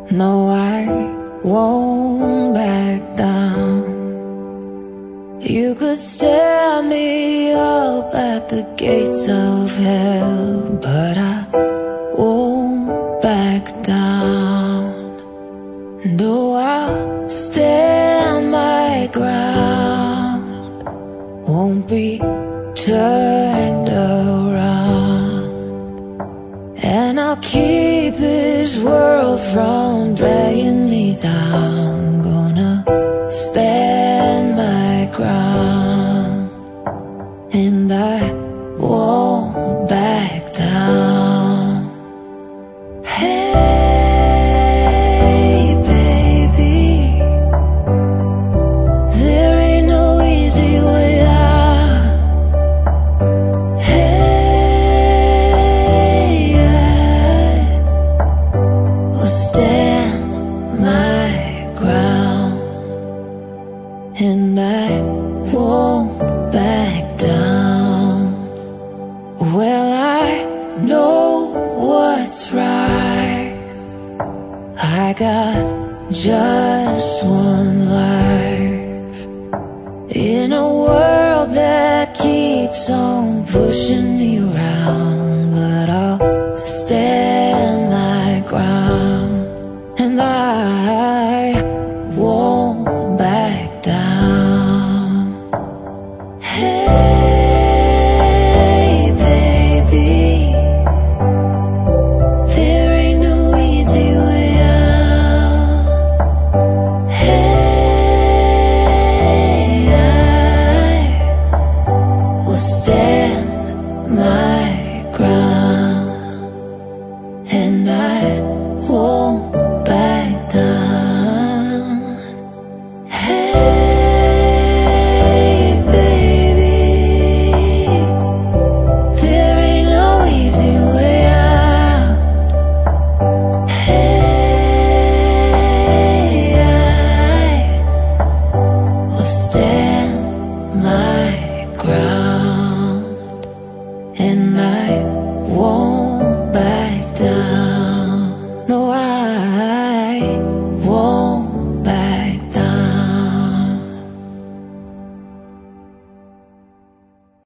No, I won't back down. You could stare me up at the gates of hell, but I won't back down. No, I'll stand my ground, won't be turned around, and I'll keep this world from dragging me down. Gonna stand my ground, and I won't back down. Hey baby, there ain't no easy way out. Hey, I will stand my ground, and I won't back down. Well, I know what's right. I got just one life, in a world that keeps on pushing me around, but I'll stand my ground, and I won't back down. Hey baby, there ain't no easy way out. Hey, I will stand my ground, and I won't back down. Hey baby, there ain't no easy way out. Hey, I will stand my ground, and I won't